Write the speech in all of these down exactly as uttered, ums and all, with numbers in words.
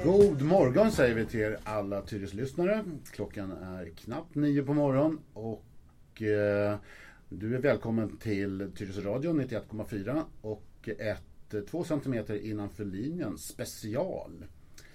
God morgon säger vi till er alla Tyresö-lyssnare. Klockan är knappt nio på morgon och eh, du är välkommen till Tyresö Radio nittioett komma fyra och ett två centimeter innanför linjen special.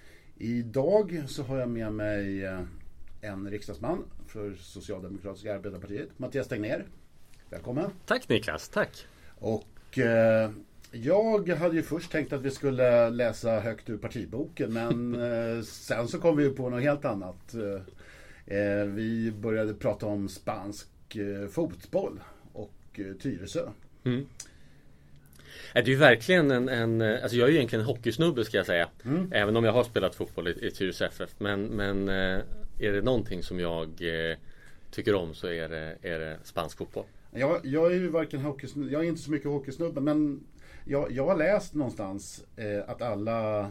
Idag så har jag med mig en riksdagsman för Socialdemokratiska arbetarpartiet, Mattias Tegnér. Välkommen. Tack Niklas, tack. Och eh, jag hade ju först tänkt att vi skulle läsa högt ur partiboken, men eh, sen så kom vi ju på något helt annat. Eh, vi började prata om spansk eh, fotboll och eh, Tyresö. Mm. Det är ju verkligen en, en, alltså jag är ju egentligen en hockeysnubbe ska jag säga. Mm. Även om jag har spelat fotboll i, i Tyresö F F. Men, men är det någonting som jag eh, tycker om så är det, är det spansk fotboll. Jag, jag är ju varken hockeysnubbe, jag är inte så mycket hockeysnubbe, men jag, jag har läst någonstans eh, att alla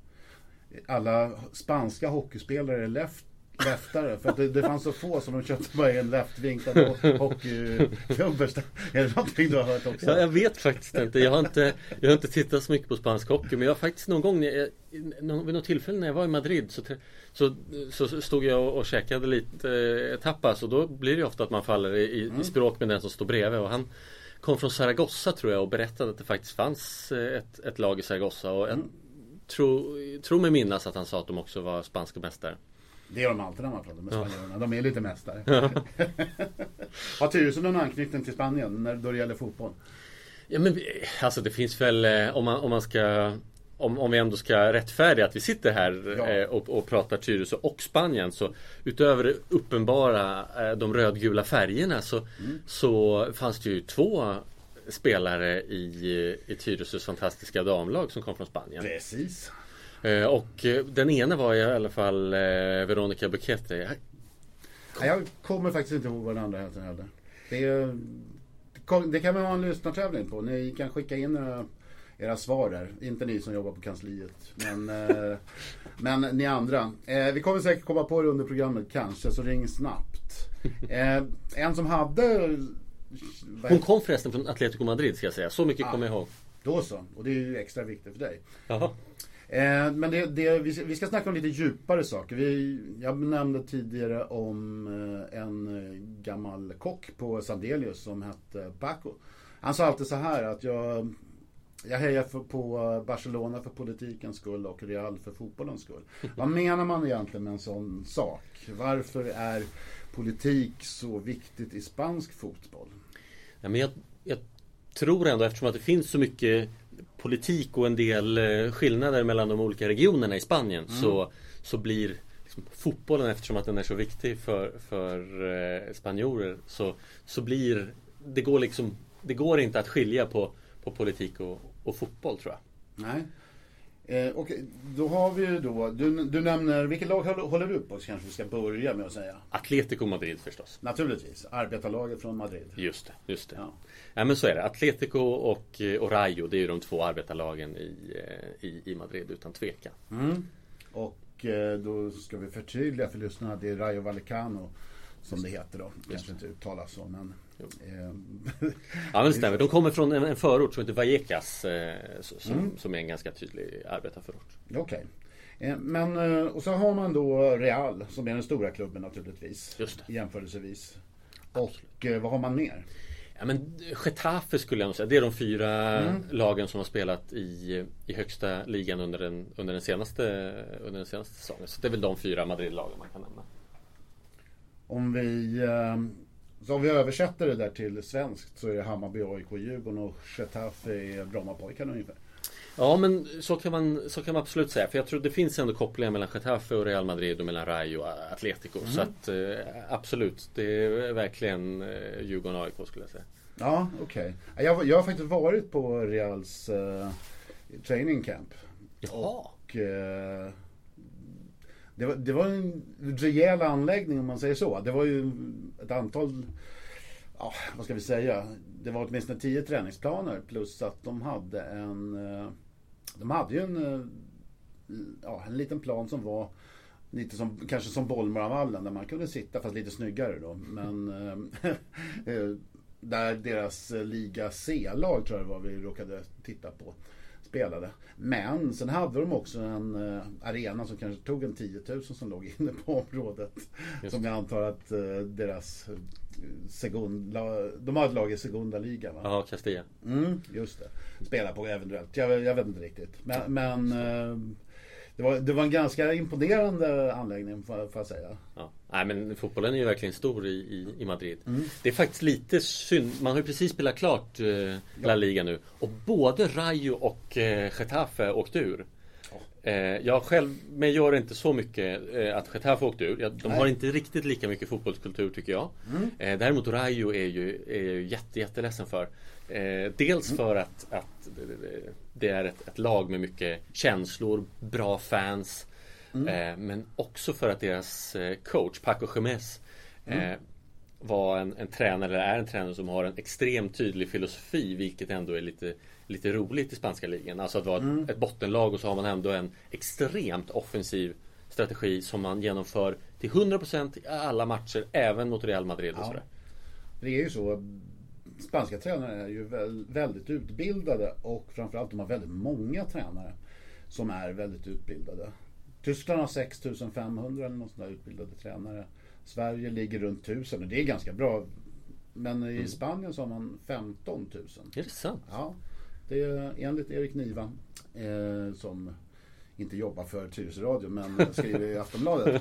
alla spanska hockeyspelare är left, leftare. För att det, det fanns så få som de köpte bara en leftvinklad hockeyklubb. Är det någonting du har hört också? Ja, jag vet faktiskt inte. Jag har inte, jag har inte tittat så mycket på spansk hockey. Men jag har faktiskt någon gång, jag, vid något tillfälle när jag var i Madrid så, så, så stod jag och, och käkade lite eh, tapas. Och då blir det ofta att man faller i, mm. i språk med den som står bredvid. Och han kom från Zaragoza tror jag och berättade att det faktiskt fanns ett, ett lag i Zaragoza. Och jag mm. tror, tror mig minnas att han sa att de också var spanska mästare. Det är de alltid när man pratar med spanjorerna. Ja. De är lite mästare. Ja. Har Tyresö någon anknytning till Spanien när då det gäller fotboll? Ja, men alltså det finns väl om man, om man ska om, om vi ändå ska rättfärdiga att vi sitter här ja. eh, och, och pratar Tyresö och Spanien, så utöver det uppenbara eh, de rödgula färgerna så, mm. så fanns det ju två spelare i, i Tyresös fantastiska damlag som kom från Spanien. Precis. Och den ena var i alla fall Veronica Buquete. Jag kommer faktiskt inte ihåg vad den andra heter heller. Det, det kan man ha en lyssnartävling på. Ni kan skicka in era, era svar där. Inte ni som jobbar på kansliet. Men, men ni andra. Vi kommer säkert komma på det under programmet kanske, så ring snabbt. En som hade... Hon kom förresten från Atletico Madrid ska jag säga. Så mycket ah, kommer jag ihåg. Då så. Och det är ju extra viktigt för dig. Jaha. Eh, men det, det, vi, vi ska snacka om lite djupare saker. Vi, jag nämnde tidigare om eh, en gammal kock på Sandelius som hette Paco. Han sa alltid så här att jag, jag hejar för, på Barcelona för politikens skull och Real för fotbollens skull. Vad menar man egentligen med en sån sak? Varför är politik så viktigt i spansk fotboll? Ja, men jag, jag tror ändå, eftersom att det finns så mycket politik och en del skillnader mellan de olika regionerna i Spanien, mm. så, så blir liksom fotbollen, eftersom att den är så viktig för, för eh, spanjorer, så, så blir det går liksom det går inte att skilja på, på politik och, och fotboll, tror jag. Nej. Eh, och då har vi ju då, du, du nämner, vilket lag håller du på, så kanske vi ska börja med att säga? Atletico Madrid förstås. Naturligtvis, arbetarlaget från Madrid. Just det, just det. Ja. Ja, men så är det. Atletico och, och Rayo, det är ju de två arbetarlagen i, i, i Madrid utan tvekan. Mm. Och eh, då ska vi förtydliga för lyssnarna, det är Rayo Vallecano som det heter då. Det kanske inte uttalas så, men... Eh, ja, men det stämmer. De kommer från en, en förort som heter Vallecas, eh, som, mm. som är en ganska tydlig arbetarförort. Okej. Okay. Eh, men, eh, och så har man då Real, som är den stora klubben naturligtvis. Just det. Jämförelsevis. Och eh, vad har man mer? Ja, men Getafe skulle jag nog säga. Det är de fyra mm. lagen som har spelat i, i högsta ligan under den, under, den senaste, under den senaste säsongen. Så det är väl de fyra Madrid-lagen man kan nämna. Om vi, så om vi översätter det där till svenskt, så är det Hammarby, A I K, Djurgården och Getafe är Brommapojkarna ungefär. Ja, men så kan, man, så kan man absolut säga. För jag tror det finns ändå kopplingar mellan Getafe och Real Madrid och mellan Rayo och Atletico. Mm. Så att absolut, det är verkligen Djurgården och A I K skulle jag säga. Ja, okej. Okay. Jag, jag har faktiskt varit på Reals uh, training camp. Jaha. Och uh, det, var, det var en rejäl anläggning om man säger så. Det var ju ett antal, ja, vad ska vi säga, det var åtminstone tio träningsplaner plus att de hade en de hade ju en ja, en liten plan som var lite som, kanske som Bollmaravallen där man kunde sitta fast lite snyggare då, men där deras liga C-lag tror jag det var vi råkade titta på. spelade. Men sen hade de också en uh, arena som kanske tog en tio tusen som låg inne på området. Just. Som jag antar att uh, deras uh, segunda, de har ett lag i segunda ligan, va? Ja, Castilla. Mm, just det. Spelar på eventuellt. Jag, jag vet inte riktigt. Men, men uh, det, var, det var en ganska imponerande anläggning, får jag säga. Ja. Nej, men fotbollen är ju verkligen stor i, i, i Madrid. Mm. Det är faktiskt lite synd. Man har ju precis spelat klart eh, ja. La Liga nu. Och både Rayo och eh, Getafe åkte ur. Ja. Eh, jag själv, men gör inte så mycket eh, att Getafe åkte ur. Jag, de Nej. har inte riktigt lika mycket fotbollskultur, tycker jag. Mm. Eh, däremot Rayo är ju, är ju jätte, jätteledsen för. Eh, dels mm. för att, att det är ett, ett lag med mycket känslor, bra fans. Mm. Eh, men också för att deras eh, coach, Paco Gémez, eh, mm. var en, en tränare, eller är en tränare som har en extremt tydlig filosofi, vilket ändå är lite, lite roligt i spanska ligan. Alltså att vara mm. ett, ett bottenlag, och så har man ändå en extremt offensiv strategi som man genomför till hundra procent i alla matcher, även mot Real Madrid och ja. sådär. Det är ju så. Spanska tränare är ju väldigt utbildade, och framförallt de har väldigt många tränare som är väldigt utbildade. Tyskland har sex tusen femhundra eller något sånt där utbildade tränare. Sverige ligger runt tusen, och det är ganska bra. Men i mm. Spanien så har man femton tusen. Är det sant? Ja, det är enligt Erik Niva, eh, som inte jobbar för Tyresö-radio men skriver i Aftonbladet.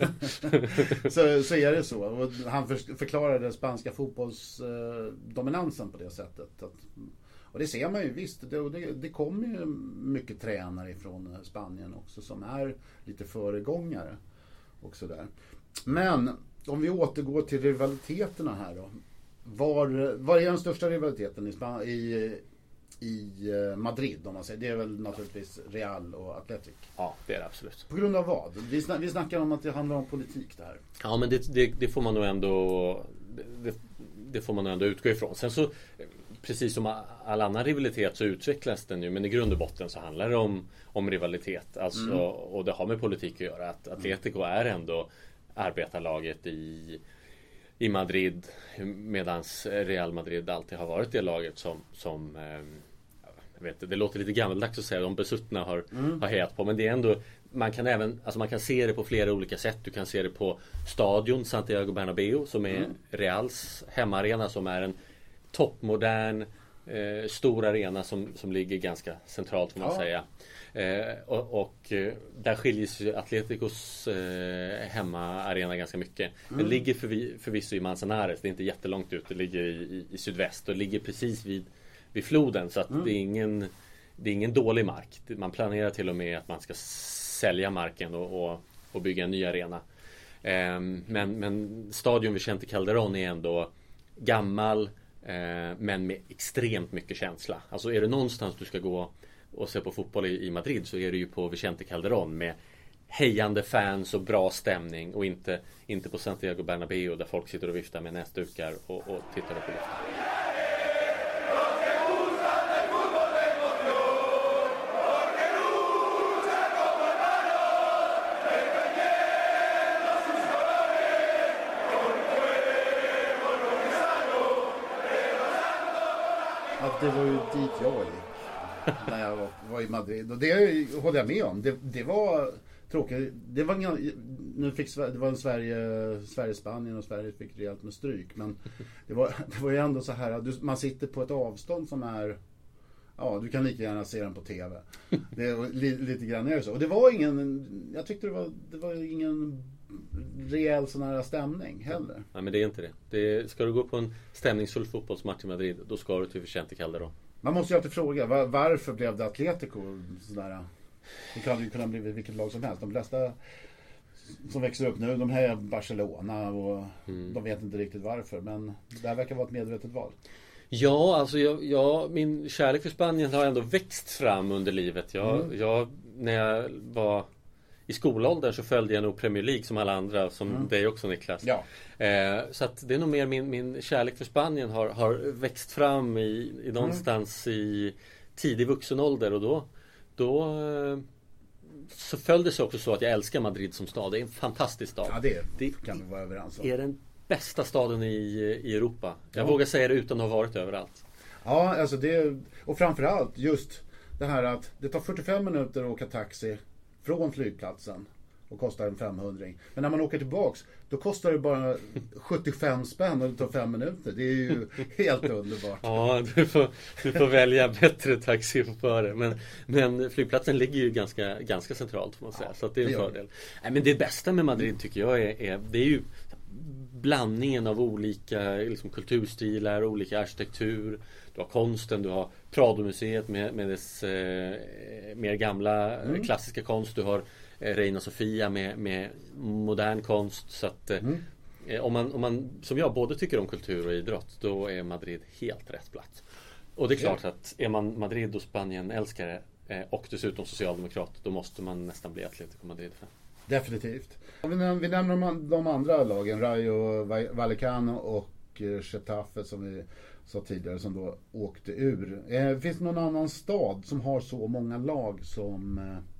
så, så är det så. Och han för, förklarade spanska fotbollsdominansen eh, på det sättet. Att, och det ser man ju visst. Det, det, det kommer ju mycket tränare ifrån Spanien också som är lite föregångare. Och så där. Men om vi återgår till rivaliteterna här då. Var, var är den största rivaliteten i, Span- i, i Madrid om man säger? Det är väl naturligtvis Real och Athletic. Ja, det är det absolut. På grund av vad? Vi, snack, vi snackar om att det handlar om politik det här. Ja, men det, det, det får man nog ändå det, det får man nog ändå utgå ifrån. Sen så, precis som all annan rivalitet så utvecklas den ju, men i grund och botten så handlar det om, om rivalitet. Alltså, mm. och det har med politik att göra. Att Atletico mm. är ändå arbetarlaget i i Madrid, medan Real Madrid alltid har varit det laget som, som eh, jag vet, det låter lite gammaldags att säga, de besuttna har, mm. har hejat på, men det är ändå, man kan även, alltså man kan se det på flera olika sätt. Du kan se det på stadion Santiago Bernabéu som är mm. Reals hemmaarena, som är en toppmodern eh, stor arena som, som ligger ganska centralt, får man ja. säga. Eh, och, och där skiljer sig Atleticos eh, hemmaarena ganska mycket. Mm. Den ligger förvi, förvisso i Manzanares, det är inte jättelångt ut, det ligger i, i, i sydväst och ligger precis vid, vid floden, så att mm. det är ingen det är ingen dålig mark. Man planerar till och med att man ska sälja marken och, och, och bygga en ny arena. Eh, men, men stadion Vicente Calderón är ändå gammal, eh, men med extremt mycket känsla. Alltså är det någonstans du ska gå och se på fotboll i Madrid, så är det ju på Vicente Calderón med hejande fans och bra stämning, och inte, inte på Santiago Bernabéu där folk sitter och viftar med näsdukar och, och tittar på luften. Att det var ju dit jag var i. När jag var, var i Madrid. Och det håller jag med om. Det, det var tråkigt. Det var, nu fick, det var en Sverige, Sverige-Spanien och Sverige fick rejält med stryk. Men det var, det var ju ändå så här att du, man sitter på ett avstånd som är, ja, du kan lika gärna se den på tv. Det är li, lite grann är det så. Och det var ingen, jag tyckte det var, det var ingen rejäl sån här stämning heller. Nej, men det är inte det. det. Ska du gå på en stämningsfull fotbollsmatch i Madrid, då ska du till Vicente Calderón. Man måste ju alltid fråga, var, varför blev det Atletico sådär? Det kan ju kunna bli vilket lag som helst. De flesta som växer upp nu, de här är Barcelona och mm. de vet inte riktigt varför, men det här verkar vara ett medvetet val. Ja, alltså jag, jag, min kärlek för Spanien har ändå växt fram under livet. Jag, mm. jag, när jag var i skolåldern så följde jag nog Premier League som alla andra, som mm. dig också, Niklas. Ja. Eh, så att det är nog mer min, min kärlek för Spanien har, har växt fram i, i någonstans mm. i tidig vuxen ålder, och då, då eh, så följde det sig också så att jag älskar Madrid som stad. Det är en fantastisk stad. Ja, det, det kan vi vara överens om. Det är den bästa staden i, i Europa. Jag ja. vågar säga det utan att ha varit överallt. Ja, alltså det, och framförallt just det här att det tar fyrtiofem minuter att åka taxi från flygplatsen och kostar en femhundring. Men när man åker tillbaks, då kostar det bara sjuttiofem spänn och det tar fem minuter. Det är ju helt underbart. Ja, du får, du får välja bättre taxiförare. Men, men flygplatsen ligger ju ganska, ganska centralt, får man säga. Ja, så att det är en det fördel. Nej, men det bästa med Madrid tycker jag är, är det är ju blandningen av olika liksom, kulturstilar, olika arkitektur. Du har konsten, du har Prado-museet med, med dess eh, mer gamla mm. klassiska konst. Du har eh, Reina Sofia med, med modern konst. Så att mm. eh, om, man, om man som jag både tycker om kultur och idrott, då är Madrid helt rätt plats. Och det är klart ja. att är man Madrid och Spanien älskare eh, och dessutom socialdemokrat, då måste man nästan bli Atletico Madrid-fan. Definitivt. Vi nämner, vi nämner de andra lagen, Rayo Vallecano och Getafe som vi sa tidigare, som då åkte ur. Eh, finns det någon annan stad som har så många lag som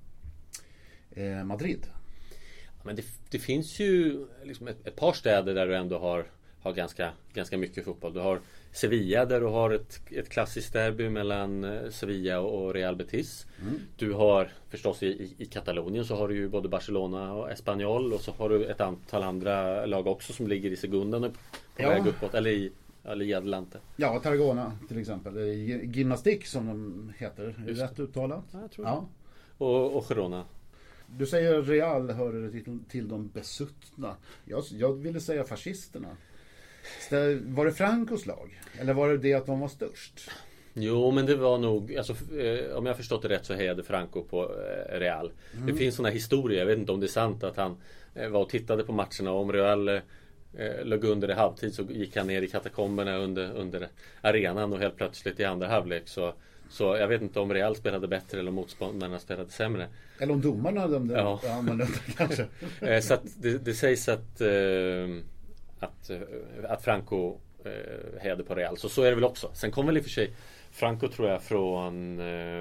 eh, Madrid? Ja, men det, det finns ju liksom ett, ett par städer där du ändå har, har ganska, ganska mycket fotboll. Du har Sevilla där du har ett, ett klassiskt derby mellan Sevilla och Real Betis. Mm. Du har förstås i, i, i Katalonien så har du ju både Barcelona och Espanyol, och så har du ett antal andra lag också som ligger i segundan på ja. väg uppåt, eller i, eller i Adelante. Ja, Tarragona till exempel. Gymnastik som de heter. Är det rätt uttalat? Ja, jag tror ja. Och, och Girona. Du säger Real hör till, till de besuttna. Jag, jag ville säga fascisterna. Var det Francos lag? Eller var det det att de var störst? Jo, men det var nog, alltså, eh, om jag har förstått det rätt så hejade Franco på eh, Real. Mm. Det finns sådana historier, jag vet inte om det är sant, att han eh, var och tittade på matcherna, och om Real eh, låg under i halvtid så gick han ner i katakomberna under, under arenan, och helt plötsligt i andra halvlek så, så jag vet inte om Real spelade bättre eller motståndarna spelade sämre. Eller om domarna dömde ja. annorlunda kanske. eh, så att det, det sägs att eh, Att, att Franco eh, hejade på Real. Så så är det väl också. Sen kom väl i och för sig Franco, tror jag, från eh,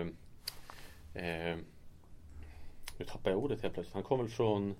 eh, nu tappar jag ordet helt plötsligt. Han kom väl från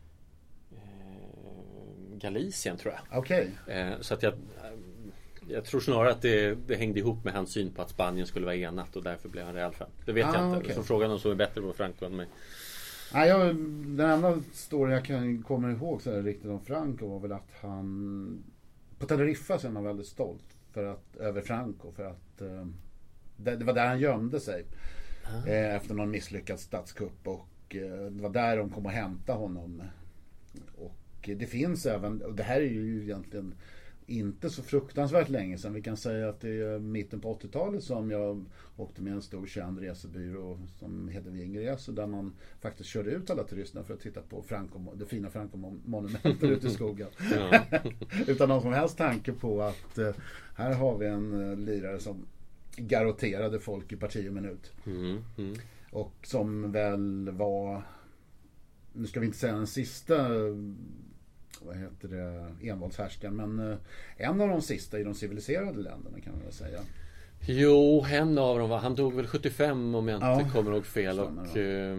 eh, Galicien, tror jag. Okej. Okay. Eh, så att jag jag tror snarare att det, det hängde ihop med hans syn på att Spanien skulle vara enat, och därför blev han Real-fan. Det vet ah, jag inte. Okay. Så frågan om så är bättre på Franco än mig. Nej, jag, den enda storyn jag kan komma ihåg så är det riktigt om Franco var väl att han på Teneriffa så är man väldigt stolt för att, över Franco, för att eh, det, det var där han gömde sig ah. eh, efter någon misslyckad statskupp, och eh, det var där de kom och hämta honom. Och det finns även, och det här är ju egentligen inte så fruktansvärt länge sedan. Vi kan säga att det är mitten på åttiotalet som jag åkte med en stor känd resebyrå som heter Vingeresor, där man faktiskt körde ut alla turisterna för att titta på Franco, det fina Franco-monumentet ute i skogen. Utan någon som helst tanke på att eh, här har vi en eh, lirare som garotterade folk i parti och minut. Mm, mm. Och som väl var, nu ska vi inte säga den sista, vad heter det, envåldshärskaren, men eh, en av de sista i de civiliserade länderna kan man väl säga. Jo, en av dem var, han dog väl sjuttiofem om jag inte ja, kommer ihåg fel, och eh,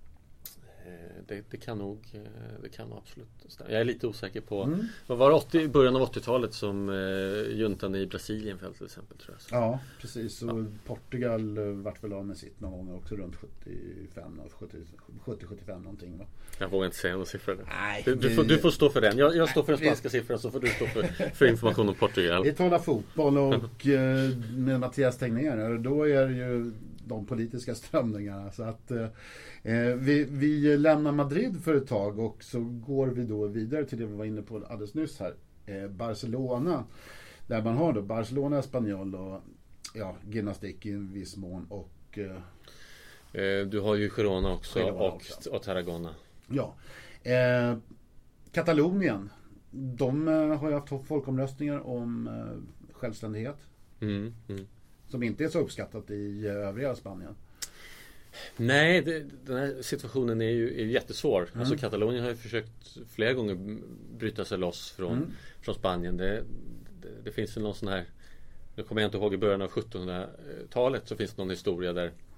det, det kan nog det kan nog absolut stämma. Jag är lite osäker på mm. vad var det åttio, början av åttiotalet som eh, juntan i Brasilien föll till exempel, tror jag. Ja, precis. Och ja. Portugal vart väl av med sitt någon gång också runt sjuttiofem, sjuttio sjuttiofem någonting, va? Jag vågar inte säga någon siffra. Nej, du, du, får, du får stå för den. Jag, jag står för den spanska siffran, så får du stå för, för information om Portugal. Vi talar fotboll och med Mattias Tegnér, då är det ju de politiska strömningarna. Så att eh, vi, vi lämnar Madrid för ett tag, och så går vi då vidare till det vi var inne på alldeles nyss här. Eh, Barcelona, där man har då Barcelona, Espanyol och ja, gymnastik i en viss mån, och eh, du har ju Girona också, Girona och, också. och Tarragona. Ja. Eh, Katalonien, de eh, har ju haft folkomröstningar om eh, självständighet. Mm, mm. Som inte är så uppskattat i övriga Spanien. Nej, det, den här situationen är ju är jättesvår. Mm. Alltså Katalonien har ju försökt flera gånger bryta sig loss från, mm. från Spanien. Det, det, det finns ju någon sån här, nu kommer jag inte ihåg, i början av sjuttonhundratalet så finns det någon historia där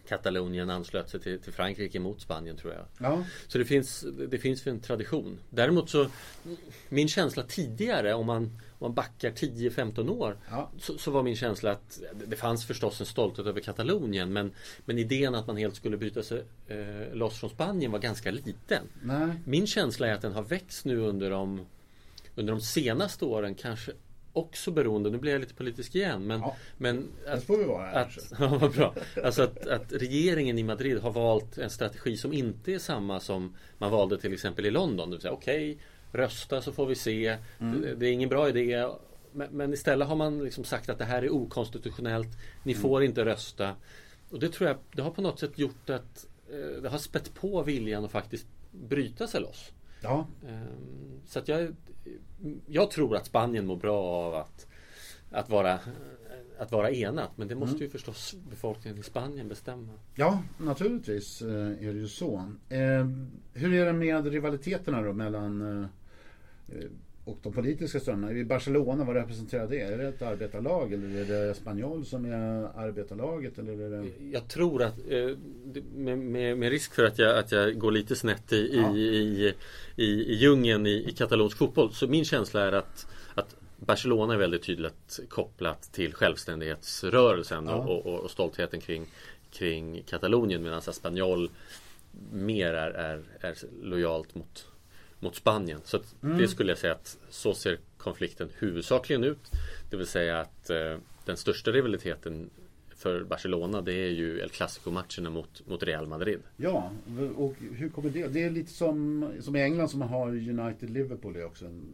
Katalonien anslöt sig till, till Frankrike mot Spanien, tror jag. Ja. Så det finns, det finns en tradition. Däremot så, min känsla tidigare, om man, om man backar tio femton år, ja. så, så var min känsla att det fanns förstås en stolthet över Katalonien, men, men idén att man helt skulle bryta sig eh, loss från Spanien var ganska liten. Nej. Min känsla är att den har växt nu under de, under de senaste åren, kanske också beroende, nu blir jag lite politisk igen, men, ja, men att, får vi vara här, att, ja, vad bra. Alltså att, att regeringen i Madrid har valt en strategi som inte är samma som man valde till exempel i London. Det vill säga, okej, okay, rösta så får vi se. Mm. Det, det är ingen bra idé. Men, men istället har man liksom sagt att det här är okonstitutionellt. Ni mm. får inte rösta. Och det tror jag, det har på något sätt gjort att eh, det har spett på viljan att faktiskt bryta sig loss. Ja. Um, så att jag jag tror att Spanien mår bra av att att vara att vara enat, men det måste mm. ju förstås befolkningen i Spanien bestämma. Ja, naturligtvis är det ju så. Eh, hur är det med rivaliteterna då mellan eh, och de politiska strömmarna? I Barcelona, vad representerar det? Är det ett arbetarlag eller är det Espanyol som är arbetarlaget? Eller är det... Jag tror att eh, med, med, med risk för att jag, att jag går lite snett i, ja. i, i, i, i djungeln i, i katalonsk fotboll, så min känsla är att, att Barcelona är väldigt tydligt kopplat till självständighetsrörelsen ja. och, och, och stoltheten kring, kring Katalonien, medan Espanyol mer är, är, är lojalt mot mot Spanien. Så att mm. det skulle jag säga att så ser konflikten huvudsakligen ut. Det vill säga att eh, den största rivaliteten för Barcelona, det är ju El Clasico-matcherna mot, mot Real Madrid. Ja, och hur kommer det? Det är lite som, som i England som man har United-Liverpool, det är också en,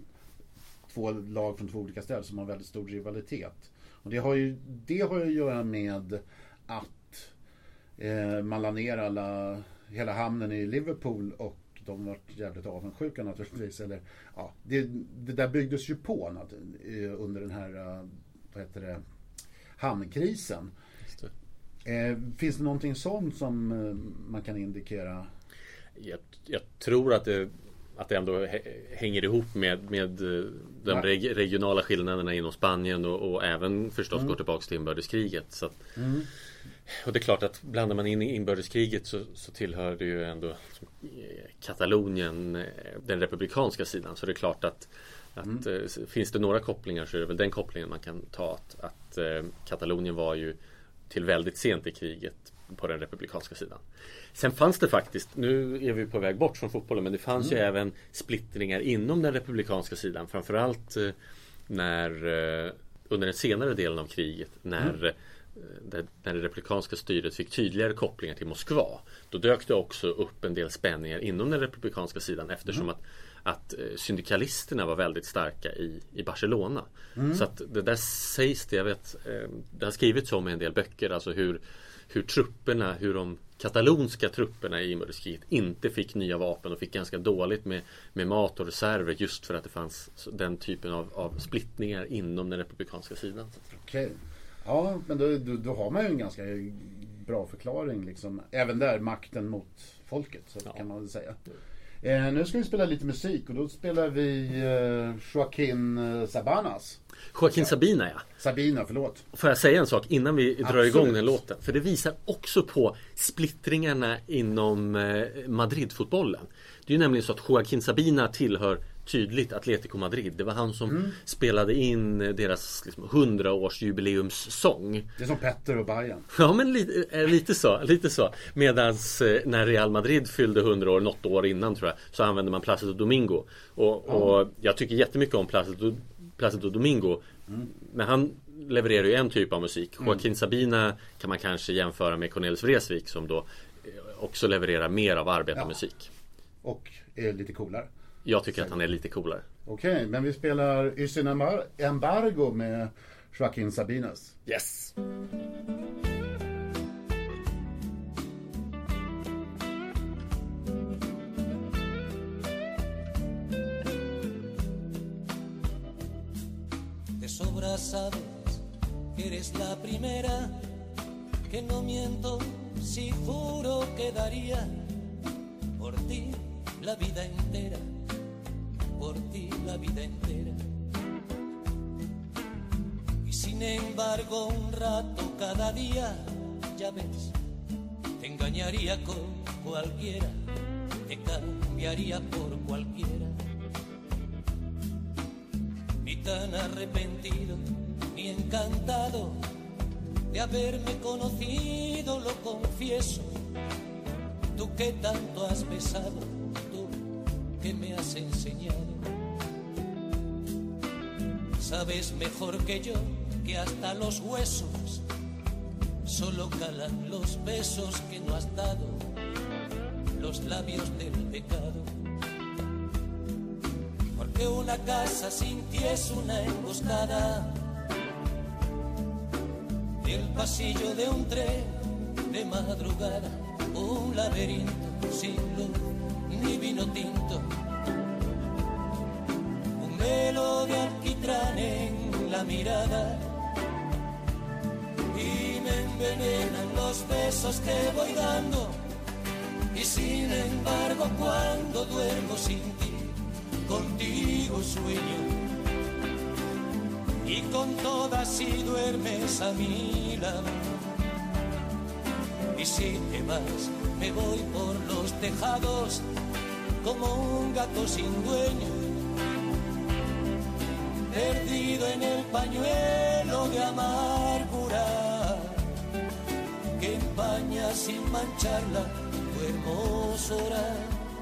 två lag från två olika städer som har väldigt stor rivalitet. Och det har ju, det har ju att göra med att eh, man la ner alla, hela hamnen i Liverpool, och de var jävligt avundsjuka naturligtvis. Eller, ja, det, det där byggdes ju på under den här, vad heter det, hamnkrisen. Eh, finns det någonting sånt som man kan indikera? Jag, jag tror att det, att det ändå hänger ihop med, med de reg, regionala skillnaderna inom Spanien och, och även förstås mm. går tillbaka till inbördeskriget. Så att, mm. Och det är klart att blandar man in i inbördeskriget så, så tillhör det ju ändå Katalonien den republikanska sidan. Så det är klart att, att mm. finns det några kopplingar så är det väl den kopplingen man kan ta. Att, att eh, Katalonien var ju till väldigt sent i kriget på den republikanska sidan. Sen fanns det faktiskt, nu är vi på väg bort från fotbollen, men det fanns mm. ju även splittringar inom den republikanska sidan. Framförallt eh, när eh, under den senare delen av kriget, när mm. Där, när det republikanska styret fick tydligare kopplingar till Moskva, då dök det också upp en del spänningar inom den republikanska sidan, eftersom mm. att, att syndikalisterna var väldigt starka i, i Barcelona. Mm. Så att det där sägs det, jag vet, det har skrivits om i en del böcker, alltså hur, hur trupperna, hur de katalonska trupperna i inbördeskriget inte fick nya vapen och fick ganska dåligt med, med mat och reserver, just för att det fanns den typen av, av splittningar inom den republikanska sidan. Okej. Okay. Ja, men då, då, då har man ju en ganska bra förklaring liksom. Även där, makten mot folket, så ja. kan man väl säga. Eh, nu ska vi spela lite musik, och då spelar vi eh, Joaquin Sabanas. Joaquin Sabina, ja. Sabina, förlåt. Får jag säga en sak innan vi drar Absolut. igång den låten? För det visar också på splittringarna inom eh, Madrid-fotbollen. Det är ju nämligen så att Joaquin Sabina tillhör tydligt Atletico Madrid. Det var han som mm. spelade in deras liksom, hundraårsjubileumssång. Det är som Petter och Bayern. Ja, men lite, lite så, lite så. Medans när Real Madrid fyllde hundra år, något år innan tror jag, så använde man Plácido Domingo. Och, ja. och jag tycker jättemycket om Plácido, Plácido Domingo. Mm. Men han levererar ju en typ av musik. Mm. Joaquin Sabina kan man kanske jämföra med Cornelis Vreeswijk, som då också levererar mer av arbetarmusik. Ja. Och är lite coolare. Jag tycker att han är lite coolare. Okej, okay, men vi spelar Yssin Embargo med Joaquin Sabinas. Yes! De sobra sabes que eres la primera, que no miento si juro que daría por ti la vida entera, por ti la vida entera. Y sin embargo un rato cada día, ya ves, te engañaría con cualquiera, te cambiaría por cualquiera. Ni tan arrepentido, ni encantado de haberme conocido, lo confieso. Tú que tanto has besado, tú que me has enseñado. Sabes mejor que yo que hasta los huesos solo calan los besos que no has dado, los labios del pecado. Porque una casa sin ti es una emboscada, el pasillo de un tren de madrugada, un laberinto sin luz ni vino tinto, un velo de alquitrán en la mirada, y me envenenan los besos que voy dando. Y sin embargo cuando duermo sin ti, contigo sueño, y con todas si duermes a mi lado. Y si te vas, me voy por los tejados como un gato sin dueño, perdido en el pañuelo de amargura que empaña sin mancharla tu hermosura.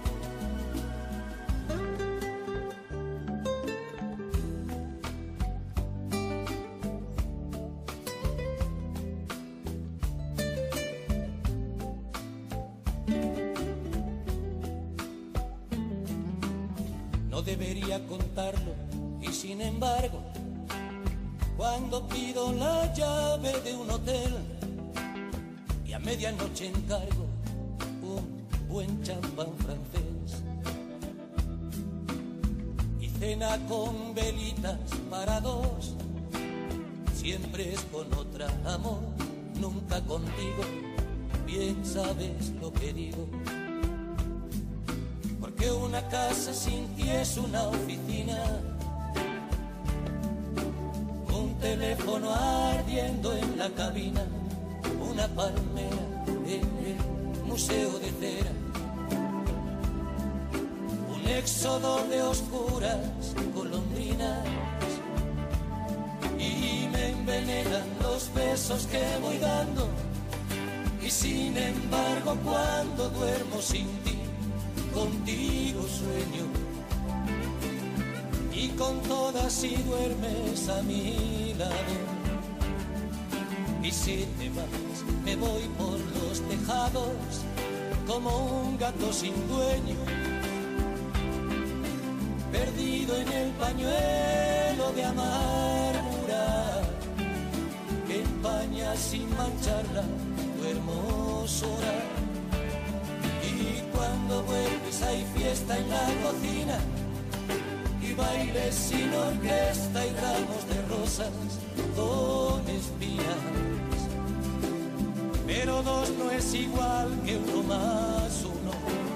No debería contarlo y sin embargo, cuando pido la llave de un hotel y a medianoche encargo un buen champán francés y cena con velitas para dos, siempre es con otra, amor, nunca contigo, bien sabes lo que digo. Porque una casa sin ti es una oficina, un teléfono ardiendo en la cabina, una palmera en el museo de cera, un éxodo de oscuras golondrinas, y me envenenan los besos que voy dando. Y sin embargo cuando duermo sin ti, contigo sueño, y con todas si duermes a mi lado. Y si te vas, me voy por los tejados como un gato sin dueño, perdido en el pañuelo de amargura que empaña sin mancharla tu hermosura. Y cuando vuelves hay fiesta en la cocina, y bailes sin orquesta y ramos de rosas con espinas. Pero dos no es igual que uno más uno,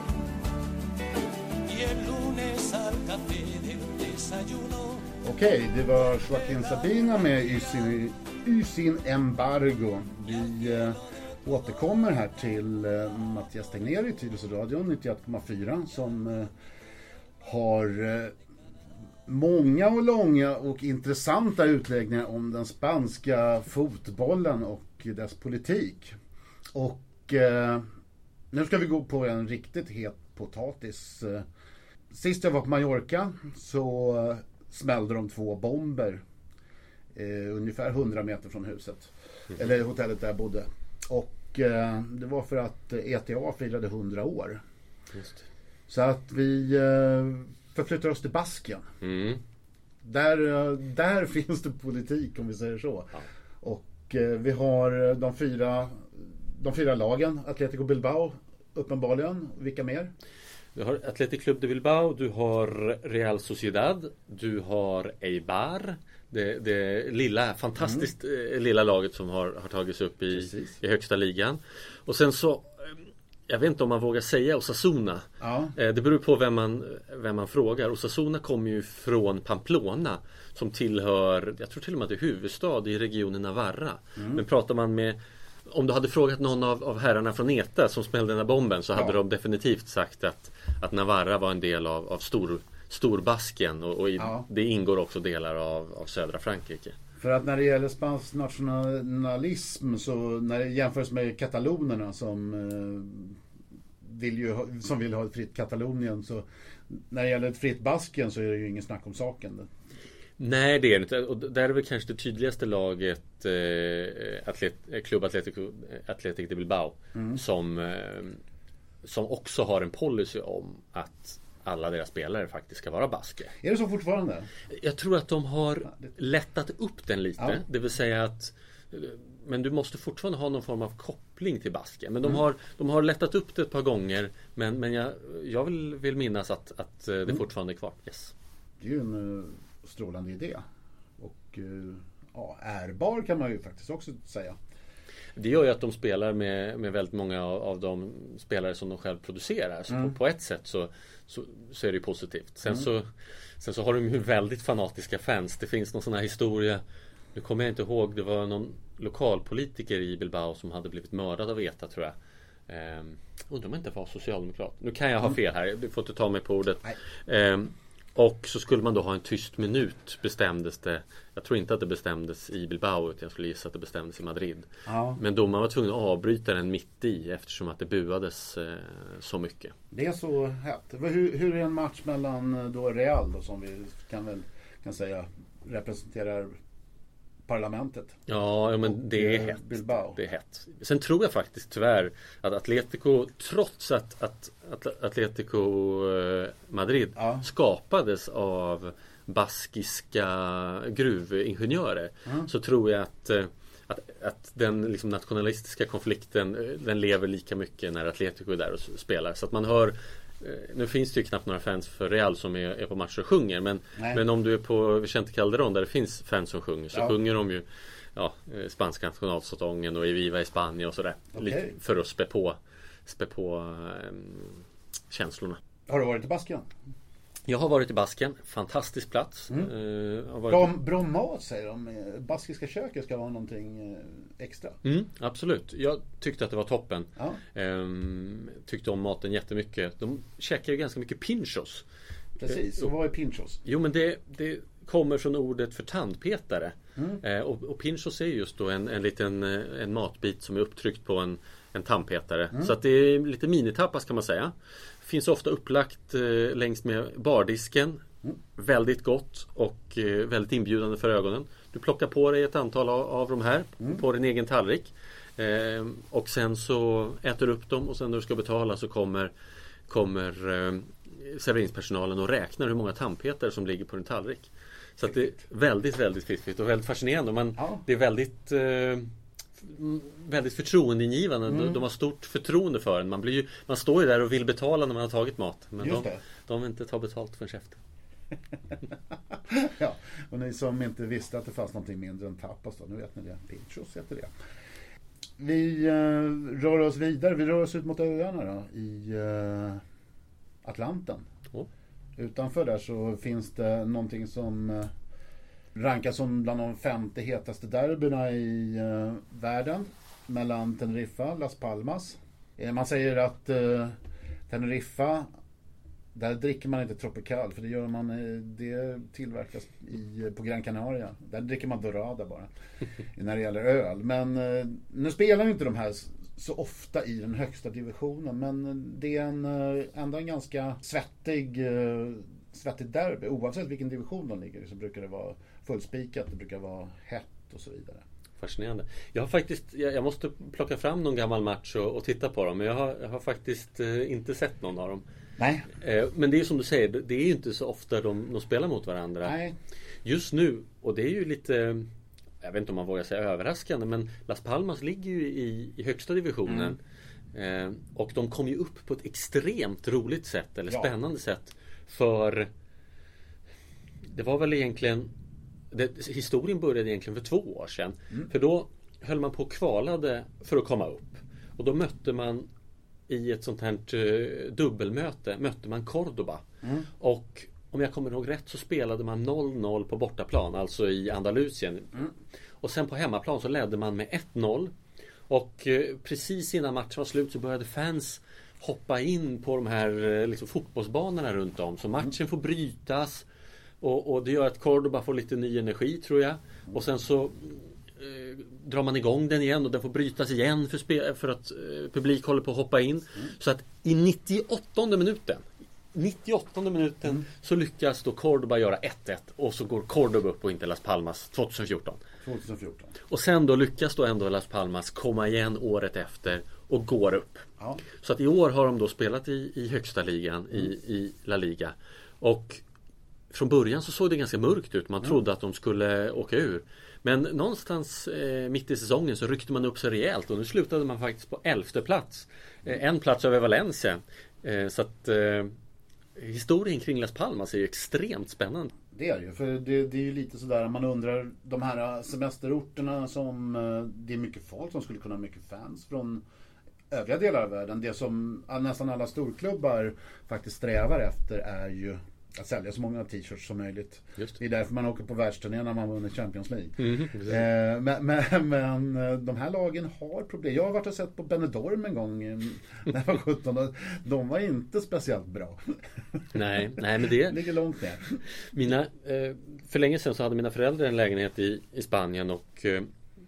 y el lunes al café del desayuno. Okej, det var Joaquin Sabina med Y sin, Y sin embargo. Vi eh, återkommer här till eh, Mattias Tegnér i Tyresöradion nittioett komma fyra som eh, har eh, många och långa och intressanta utläggningar om den spanska fotbollen och dess politik. Och eh, nu ska vi gå på en riktigt het potatis. Sist jag var på Mallorca så eh, smällde de två bomber eh, ungefär hundra meter från huset. Mm. Eller hotellet där jag bodde. Och eh, det var för att E T A firade hundra år. Just. Så att vi eh, förflyttar oss till Baskien. Mm. Där, där finns det politik, om vi säger så. Ja. Och eh, vi har de fyra, de fyra lagen. Atletico Bilbao, uppenbarligen. Vilka mer? Du har Athletic Club de Bilbao, du har Real Sociedad, du har Eibar, det, det lilla, fantastiskt mm. lilla laget som har, har tagits upp i, i högsta ligan. Och sen så, jag vet inte om man vågar säga Osasuna. Ja. Det beror på vem man, vem man frågar. Osasuna kommer ju från Pamplona som tillhör, jag tror till och med att det är huvudstad i regionen Navarra. Mm. Men pratar man med om du hade frågat någon av, av herrarna från ETA som smällde den här bomben, så hade ja. de definitivt sagt att, att Navarra var en del av, av stor, Storbasken och, och i, ja. det ingår också delar av, av södra Frankrike. För att när det gäller spansk nationalism, så när det jämförs med katalonerna som eh, vill ju ha, som vill ha ett fritt Katalonien, så när det gäller ett fritt Basken så är det ju ingen snack om saken. Nej, det är det inte. Och där är väl kanske det tydligaste laget eh, atlet, Club Atlético Athletic de Bilbao mm. som, eh, som också har en policy om att alla deras spelare faktiskt ska vara basker. Är det så fortfarande? Jag tror att de har lättat upp den lite. Ja. Det vill säga att, men du måste fortfarande ha någon form av koppling till basken. Men de, mm. har, de har lättat upp det ett par gånger. Men, men jag, jag vill, vill minnas att, att det mm. fortfarande är kvar. Yes. Det är ju en uh, strålande idé. Och uh, ja, ärbar kan man ju faktiskt också säga. Det gör ju att de spelar med, med väldigt många av, av de spelare som de själv producerar. Så mm. på, på ett sätt så, så, så är det ju positivt. Sen, mm. så, sen så har de ju väldigt fanatiska fans. Det finns någon sån här historia. Nu kommer jag inte ihåg. Det var någon lokalpolitiker i Bilbao som hade blivit mördad av ETA, tror jag. Ehm, undrar om jag inte var socialdemokrat. Nu kan jag ha fel här. Du får inte ta mig på ordet. Ehm, och så skulle man då ha en tyst minut, bestämdes det. Jag tror inte att det bestämdes i Bilbao, utan jag skulle gissa att det bestämdes i Madrid. Ja. Men domaren var tvungen att avbryta den mitt i, eftersom att det buades eh, så mycket. Det är så hett. Hur, hur är en match mellan då Real då, som vi kan väl kan säga representerar parlamentet? Ja, men det är hett. Bilbao. Det är hett. Sen tror jag faktiskt tyvärr att Atletico, trots att, att, att Atletico Madrid ja. skapades av baskiska gruvingenjörer, mm. så tror jag att, att, att den liksom nationalistiska konflikten, den lever lika mycket när Atletico är där och spelar. Så att man hör. Nu finns det ju knappt några fans för Real som är, är på matcher och sjunger, men, men om du är på Vicente Calderón där det finns fans som sjunger, så ja. sjunger de ju ja, spanska nationalsången och i Viva i Spanien och sådär, okay. lite för att spä på, spä på um, känslorna. Har du varit i Basken? Jag har varit i Basken, fantastisk plats. Mm. Uh, varit... bra, bra mat säger de. Baskiska köket ska vara någonting extra. Mm, absolut. Jag tyckte att det var toppen. Ja. Um, tyckte om maten jättemycket. De käkar ju ganska mycket pinchos. Precis, och vad är pinchos? Jo, men det, det kommer från ordet för tandpetare. Mm. Uh, och, och pinchos är just då en, en liten en matbit som är upptryckt på en, en tandpetare. Mm. Så att det är lite minitapas kan man säga. Finns ofta upplagt eh, längs med bardisken. Mm. Väldigt gott och eh, väldigt inbjudande för ögonen. Du plockar på dig ett antal av, av de här mm. på din egen tallrik. Eh, och sen så äter du upp dem, och sen när du ska betala så kommer, kommer eh, serveringspersonalen och räknar hur många tandpetare som ligger på din tallrik. Så att det är väldigt, väldigt fiffigt och väldigt fascinerande. Man, ja. Det är väldigt... Eh, väldigt förtroendeingivande. Mm. De har stort förtroende för en. Man, blir ju, man står ju där och vill betala när man har tagit mat. Men de, de vill inte ta betalt för en käften. Ja, och ni som inte visste att det fanns någonting mindre än tapas då, nu vet ni det. Pinchos heter det. Vi uh, rör oss vidare. Vi rör oss ut mot öarna då, i uh, Atlanten. Oh. Utanför där så finns det någonting som uh, rankas som bland de femtio hetaste derbyna i uh, världen, mellan Teneriffa och Las Palmas. Eh, man säger att uh, Teneriffa, där dricker man inte Tropical, för det gör man, det tillverkas i, på Gran Canaria. Där dricker man Dorada bara när det gäller öl. Men uh, nu spelar ju inte de här så ofta i den högsta divisionen, men det är en, uh, ändå en ganska svettig uh, svettig derby. Oavsett vilken division de ligger i så brukar det vara fullspikat, det brukar vara hett och så vidare. Fascinerande. Jag har faktiskt, jag, jag måste plocka fram någon gammal match och, och titta på dem, men jag har, jag har faktiskt eh, inte sett någon av dem. Nej. Eh, men det är som du säger, det, det är ju inte så ofta de, de spelar mot varandra. Nej. Just nu, och det är ju lite, jag vet inte om man vågar säga överraskande, men Las Palmas ligger ju i, i högsta divisionen. Mm. Eh, och de kom ju upp på ett extremt roligt sätt, eller ja. spännande sätt. För det var väl egentligen det, historien började egentligen för två år sedan. Mm. För då höll man på och kvalade för att komma upp. Och då mötte man i ett sånt här uh, dubbelmöte mötte man Cordoba. Mm. Och om jag kommer ihåg rätt så spelade man noll noll på bortaplan, alltså i Andalusien. Mm. Och sen på hemmaplan så ledde man med ett noll. Och eh, precis innan matchen var slut så började fans hoppa in på de här eh, liksom, fotbollsbanorna runt om. Så matchen får brytas. Och, och det gör att Cordoba får lite ny energi, tror jag. Och sen så eh, drar man igång den igen och den får brytas igen för, spe- för att eh, publik håller på att hoppa in. Mm. Så att i nittioåttonde minuten nittioåttonde minuten mm. så lyckas då Cordoba göra ett ett och så går Cordoba upp och inte Las Palmas tjugohundrafjorton. tjugohundrafjorton. Och sen då lyckas då ändå Las Palmas komma igen året efter och går upp. Ja. Så att i år har de då spelat i, i högsta ligan, mm. i, i La Liga. Och från början så såg det ganska mörkt ut. Man mm. trodde att de skulle åka ur. Men någonstans eh, mitt i säsongen så ryckte man upp sig rejält. Och nu slutade man faktiskt på elfte plats. Eh, en plats över Valencia. Eh, så att eh, historien kring Las Palmas är ju extremt spännande. Det är ju, för det, det är ju lite sådär, man undrar de här semesterorterna som det är mycket folk som skulle kunna ha mycket fans från övriga delar av världen. Det som nästan alla storklubbar faktiskt strävar efter är ju att sälja så många t-shirts som möjligt. Just. Det är därför man åker på världsturné när man vinner Champions League. Mm, eh, men, men, men de här lagen har problem. Jag har varit och sett på Benidorm en gång när jag var sjutton. De var inte speciellt bra. Nej, nej men det ligger långt ner. Mina, eh, för länge sedan så hade mina föräldrar en lägenhet i, i Spanien och eh,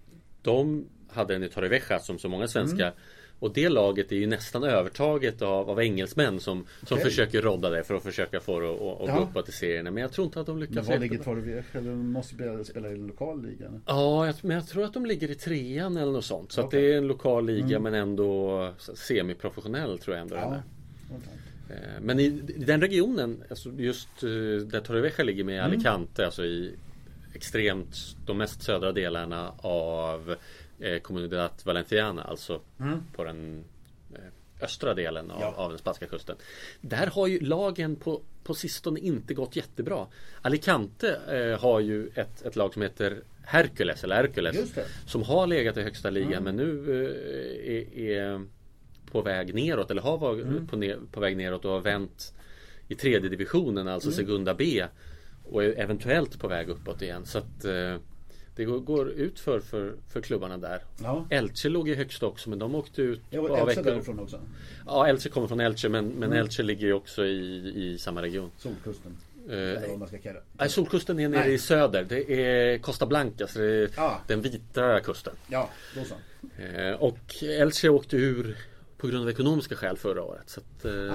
de hade en i Torrevieja som så många svenskar. Mm. Och det laget är ju nästan övertaget av, av engelsmän som, som okay. försöker rodda det för att försöka få det att gå uppåt i serierna. Men jag tror inte att de lyckas. Men var ligger Torrevieja? De måste spela i lokalligan. Ja, jag, men jag tror att de ligger i trean eller något sånt. Så okay. att det är en lokal liga mm. men ändå semiprofessionell tror jag ändå. Ja. Okay. Men i, i den regionen, alltså just där Torrevieja ligger med mm. Alicante, alltså i extremt de mest södra delarna av Eh, Comunidad Valenciana, alltså mm. på den eh, östra delen av, ja. av den spanska kusten. Där har ju lagen på, på sistone inte gått jättebra. Alicante eh, har ju ett, ett lag som heter Hercules, eller Hercules som har legat i högsta ligan mm. men nu eh, är, är på väg neråt, eller har varit mm. på, ne- på väg neråt och har vänt i tredje divisionen, alltså mm. Segunda B, och är eventuellt på väg uppåt igen. Så att eh, det går ut för, för, för klubbarna där. Ja. Elche låg i högst också, men de åkte ut ja, Elche därifrån också. Ja, Elche kommer från Elche, men, men mm. Elche ligger ju också i, i samma region. Solkusten. Uh, nej, Solkusten är nere nej. i söder. Det är Costa Blanca, så det är ja. den vita kusten. Ja, då så. Uh, och Elche åkte ur på grund av ekonomiska skäl förra året. Så att, uh,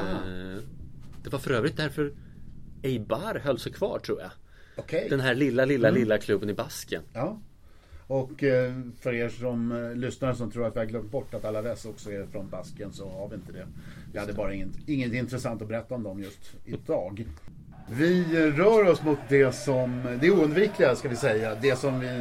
det var för övrigt därför Eibar höll sig kvar, tror jag. Okay. Den här lilla, lilla, mm. lilla klubben i Basken. Ja. Och eh, för er som eh, lyssnar som tror att vi har glömt bort att Alaves också är från Basken, så har vi inte det. Vi hade bara inget, inget intressant att berätta om dem just idag. Vi rör oss mot det som, det oundvikliga ska vi säga, det som vi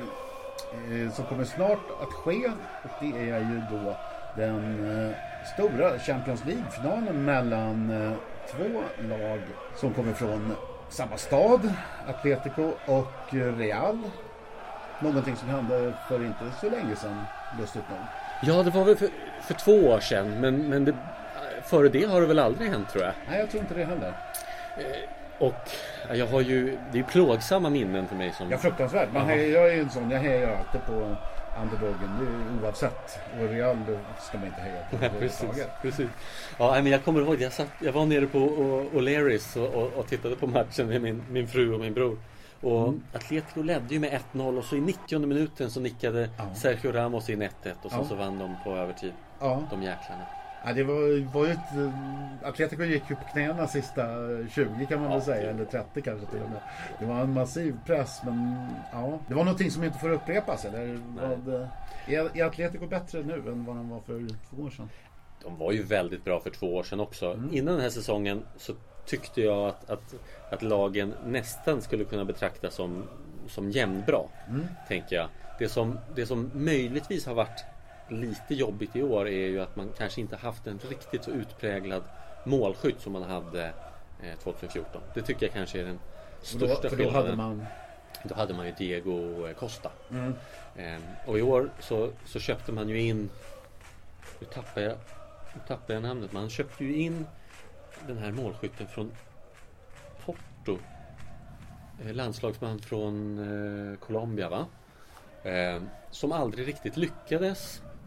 eh, som kommer snart att ske, och det är ju då den eh, stora Champions League-finalen mellan eh, två lag som kommer från samma stad, Atletico och Real. Någonting som hände för inte så länge sedan, lustigt nog. Ja, det var väl för, för två år sedan, men, men det, före det har det väl aldrig hänt, tror jag. Nej, jag tror inte det heller. Eh, och jag har ju, det är ju plågsamma minnen för mig som... Ja, fruktansvärt. Man hejar, jag är ju en sån, jag hejar alltid på underdogen, det är oavsett. Och Real ska man inte heja på. Nej, precis, precis. Ja, men jag kommer ihåg, jag, satt, jag var nere på O'Learys och, och, och tittade på matchen med min, min fru och min bror. Och mm. Atletico ledde ju med ett noll och så i nittionde minuten så nickade ja. Sergio Ramos in ett ett och så, ja. så vann de på övertid. Ja. De jäklarna. Ja, det var, var ju ett, Atletico gick ju på knäna sista tjugo kan man ja, väl säga, eller trettio kanske till och med. Det var en massiv press, men ja, det var någonting som inte får upprepas, eller vad, är, är Atletico bättre nu än vad de var för två år sedan? De var ju väldigt bra för två år sedan också. Mm. Innan den här säsongen så tyckte jag att, att, att lagen nästan skulle kunna betraktas som, som jämnbra, mm. tänker jag. Det som, det som möjligtvis har varit lite jobbigt i år är ju att man kanske inte haft en riktigt så utpräglad målskytt som man hade eh, tjugohundrafjorton. Det tycker jag kanske är den största skillnaden. Då hade man Då hade man ju Diego Costa. Mm. Eh, och i år så, så köpte man ju in, nu tappar jag, nu tappar jag namnet, man köpte ju in den här målskytten från Porto, eh, landslagsman från eh, Colombia, va? Eh, som aldrig riktigt lyckades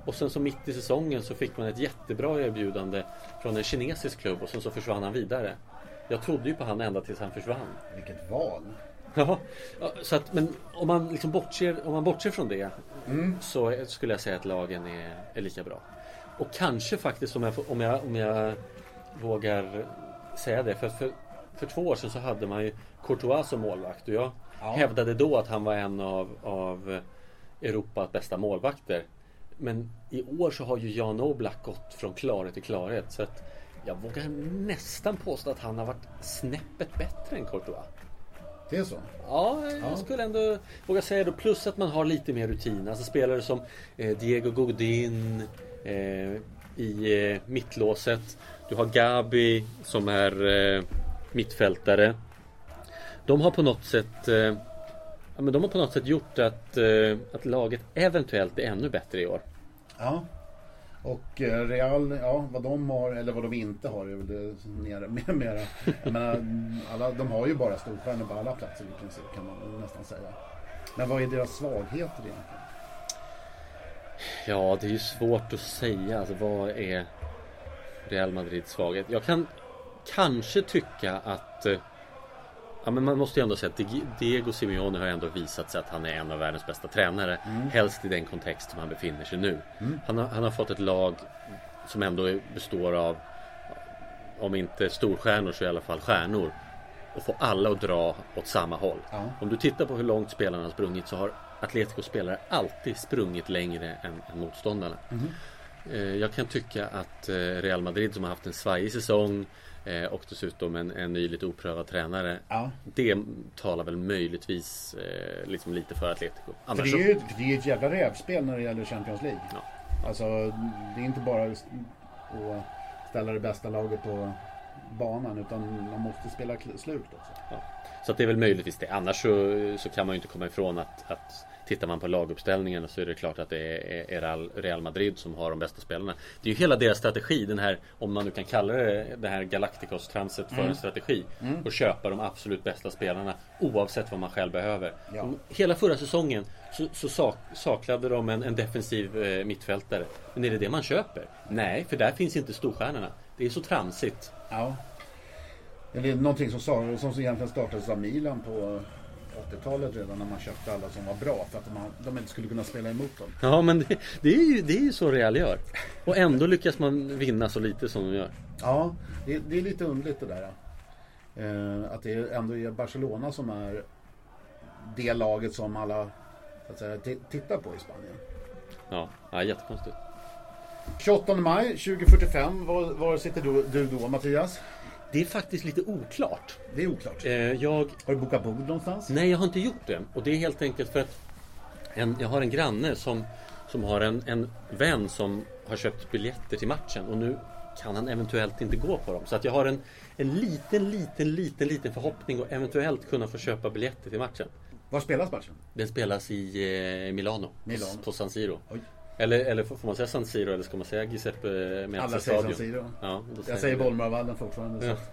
Och sen så mitt i säsongen så fick man ett jättebra erbjudande från en kinesisk klubb och sen så försvann han vidare. Jag trodde ju på han ända tills han försvann. Vilket val. Ja, så att, men om man liksom bortser, om man bortser från det Mm. så skulle jag säga att lagen är, är lika bra. Och kanske faktiskt om jag, om jag, om jag vågar säga det, för, för, för två år sedan så hade man ju Courtois som målvakt och jag Ja. hävdade då att han var en av, av Europas bästa målvakter. Men i år så har ju Jan Oblak gått från klarhet till klarhet, så att jag vågar nästan påstå att han har varit snäppet bättre än Courtois. Det är så. Ja, jag Ja. skulle ändå våga säga då, plus att man har lite mer rutin. Alltså spelare som eh, Diego Godin eh, i eh, mittlåset. Du har Gabi som är eh, mittfältare. De har på något sätt eh, ja, men de har på något sätt gjort att, eh, att laget eventuellt är ännu bättre i år. Ja. Och eh, Real, ja, vad de har eller vad de inte har är väl det nere, mer, mera. Jag menar, alla, de har ju bara storstjärnor på alla platser i princip, kan man nästan säga. Men vad är deras svagheter egentligen? Ja, det är ju svårt att säga. Alltså, vad är Real Madrids svaghet? Jag kan kanske tycka att eh, ja, men man måste ju ändå säga att Diego Simeone har ändå visat sig att han är en av världens bästa tränare. Mm. Helst i den kontext som han befinner sig nu. Mm. Han, har, han har fått ett lag som ändå består av, om inte storstjärnor så i alla fall stjärnor. Och få alla att dra åt samma håll. Ja. Om du tittar på hur långt spelarna har sprungit så har Atletico-spelare alltid sprungit längre än, än motståndarna. Mm. Eh, jag kan tycka att eh, Real Madrid, som har haft en svajig säsong eh, och dessutom en, en ny lite oprövad tränare, ja. Det talar väl möjligtvis eh, liksom lite för Atletico. Annars för det är ju för det är ett jävla rävspel när det gäller Champions League. Ja. Alltså det är inte bara att ställa det bästa laget på banan, utan man måste spela slut också. Ja. Så att det är väl möjligtvis det. Annars så, så kan man ju inte komma ifrån att, att tittar man på laguppställningen så är det klart att det är, är Real Madrid som har de bästa spelarna. Det är ju hela deras strategi, den här, om man nu kan kalla det det här Galacticos-tramset för mm. en strategi, mm. och köpa de absolut bästa spelarna oavsett vad man själv behöver. Ja. Hela förra säsongen så, så sak, saklade de en, en defensiv eh, mittfältare. Men är det det man köper? Nej, för där finns inte storstjärnorna. Det är så tramsigt. Ja. Det är någonting som, sa, som egentligen startades av Milan på åttiotalet redan, när man köpte alla som var bra för att de, de inte skulle kunna spela emot dem. Ja, men det, det, är, ju, det är ju så Real gör. Och ändå lyckas man vinna så lite som de gör. Ja, det, det är lite underligt det där. Eh, att det ändå är Barcelona som är det laget som alla så att säga, t- tittar på i Spanien. Ja, ja, jättekonstigt. tjugoåttonde maj tjugohundrafyrtiofem, var, var sitter du, du då, Mattias? Det är faktiskt lite oklart. Det är oklart. Eh, jag... Har du bokat bord någonstans? Nej, jag har inte gjort det. Och det är helt enkelt för att en, jag har en granne som, som har en, en vän som har köpt biljetter till matchen. Och nu kan han eventuellt inte gå på dem. Så att jag har en, en liten, liten, liten, liten förhoppning att eventuellt kunna få köpa biljetter till matchen. Var spelas matchen? Den spelas i eh, Milano, Milano. På, på San Siro. Oj. Eller, eller får man säga San Siro eller ska man säga Giuseppe Meazza Alla säger stadion? San Siro. Ja, jag säger Bollmarvallen fortfarande. Ja.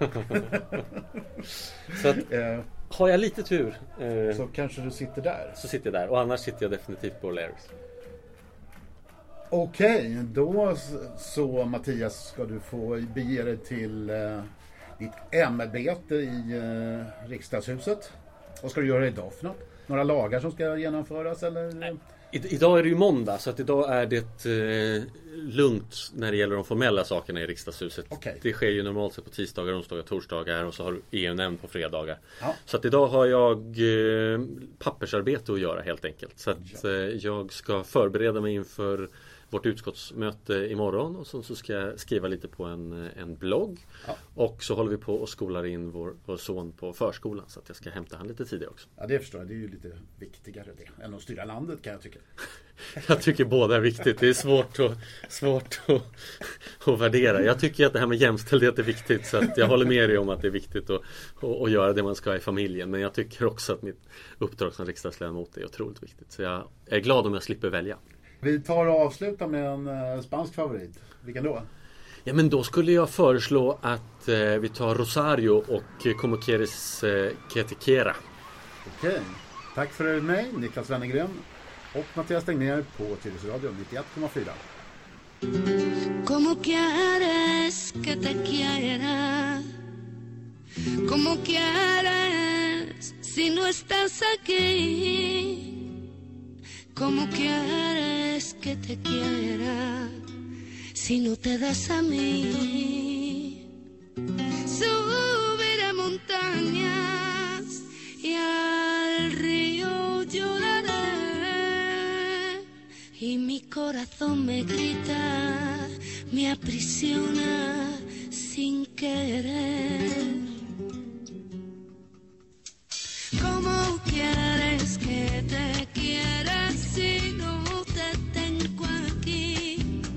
Så att, har jag lite tur eh, så kanske du sitter där. Så sitter jag där. Och annars sitter jag definitivt på O'Learys. Okej, okay, då så Mattias ska du få bege dig till eh, ditt ämbete i eh, riksdagshuset. Vad ska du göra idag för något? Några lagar som ska genomföras eller? Nej. I, idag är det ju måndag, så att idag är det eh, lugnt när det gäller de formella sakerna i riksdagshuset. Okay. Det sker ju normalt sett på tisdagar, onsdagar, torsdagar och så har E U-nämnd på fredagar. Ja. Så att idag har jag eh, pappersarbete att göra helt enkelt. Så att eh, jag ska förbereda mig inför vårt utskottsmöte imorgon och så, så ska jag skriva lite på en, en blogg. Ja. Och så håller vi på och skolar in vår, vår son på förskolan, så att jag ska hämta han lite tidigare också. Ja, det förstår jag. Det är ju lite viktigare det än att styra landet, kan jag tycka. Jag tycker båda är viktigt. Det är svårt att, svårt att, att värdera. Jag tycker att det här med jämställdhet är viktigt, så att jag håller med dig om att det är viktigt att, att, att göra det man ska i familjen. Men jag tycker också att mitt uppdrag som riksdagsledamot är otroligt viktigt. Så jag är glad om jag slipper välja. Vi tar och avslutar med en uh, spansk favorit. Vilken då? Ja, men då skulle jag föreslå att uh, vi tar Rosario och Como quieres uh, que te quiera. Okej. Tack för mig, Niklas Wennergren och Mattias Tegnér på Tyresö Radio nittioett komma fyra. ¿Cómo quieres que te quiera? ¿Cómo quieres si no estás aquí? ¿Cómo quieres que te quiera si no te das a mí? Subiré montañas y al río lloraré, y mi corazón me grita, me aprisiona sin querer. ¿Cómo quieres que te quiera si no te tengo aquí?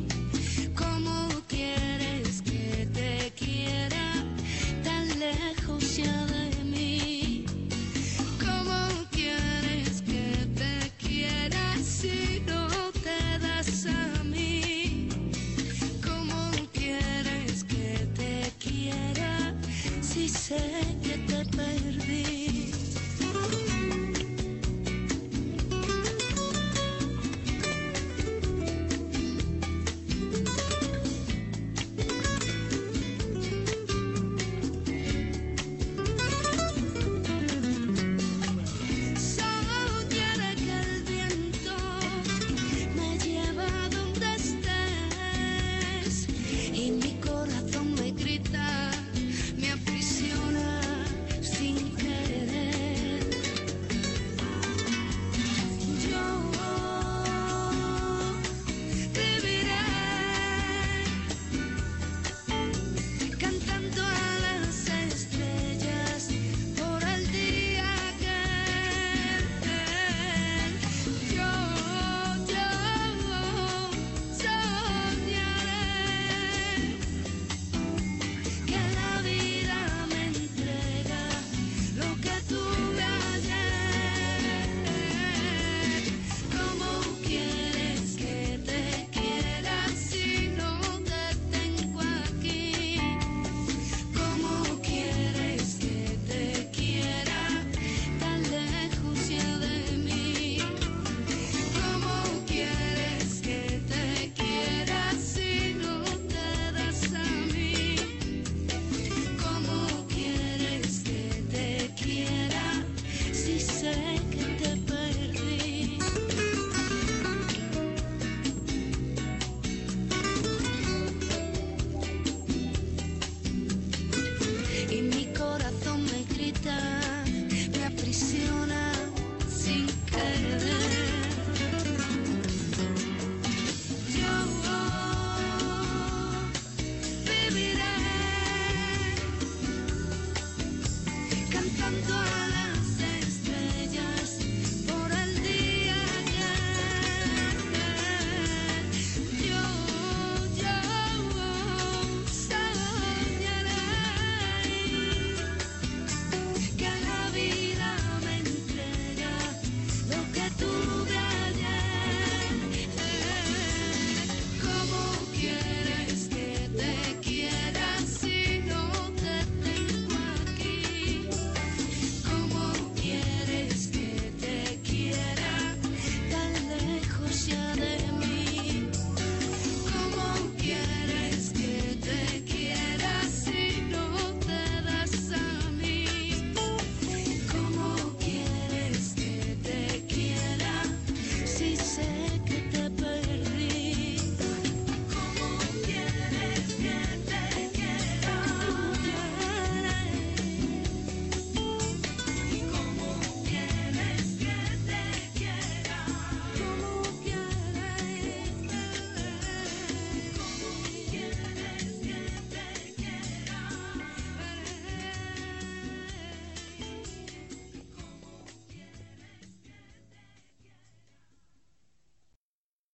¿Cómo quieres que te quiera tan lejos ya de mí? ¿Cómo quieres que te quiera si no te das a mí? ¿Cómo quieres que te quiera si sé que te perdí? Cantando